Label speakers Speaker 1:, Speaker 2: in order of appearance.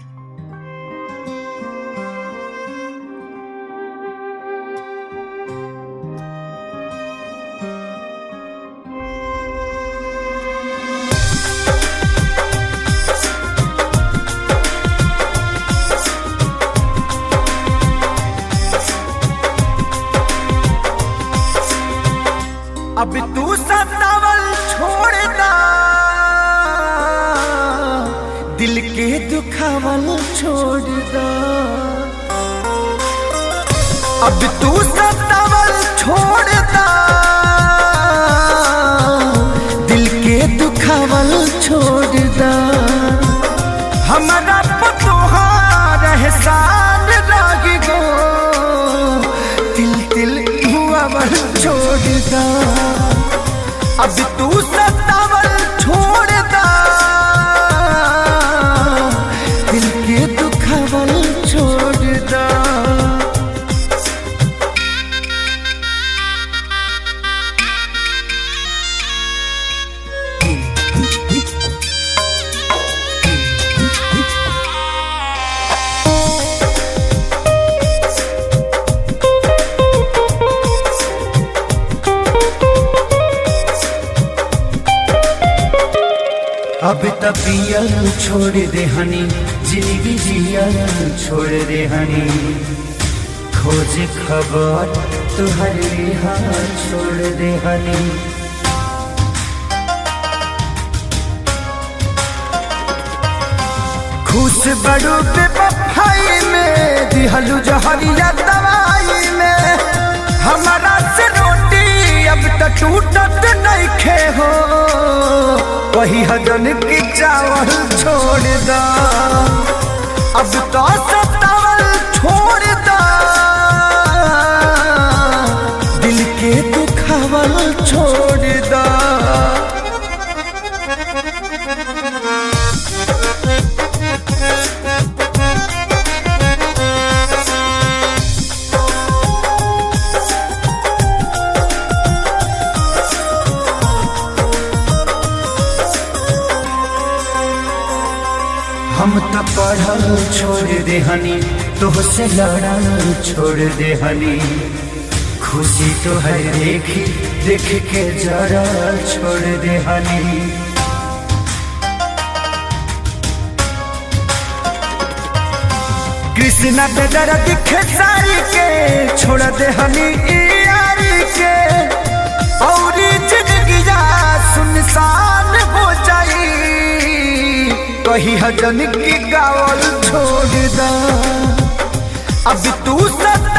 Speaker 1: अब तू सतावल छोड़ना, दिल के दुखावल छोड़ना। अब तू सतावल छोड़ना, दिल के दुखावल छोड़ना। हमारा तुहार एहसान लागी गो, तिल तिल हुआवल छोड़ना। अब तू सतावल छोड़ना, दिल के दुखावल छोड़ना। अब तपियल छोड़ दे हनी, जिंदगी जियल छोड़ दे हनी। खोज खबर तुहर रिहा छोड़ दे हनी। खुश बड़ू बेवफाई में, दिहलू जहरिया दवाई में। हमारा से रोटी अब तक टूटत नहीं खे हो, वही हजन की चावल छोड़ दा। अब तो सतावल छोड़ दा, दिल के दुखावल छोड़ दा। हम तो पढ़ल छोड़ दे हनी, तुहसे लड़ल छोड़ दे हनी। खुशी तो है देखी देख के जरा छोड़ दे हनी। कृष्णा पे दर्द खेसारी के छोड़ दे हनी यारी के। और जिंदगी सुनसान हो जाई, कही हजन की गावल छोड़ दा। अब तू सत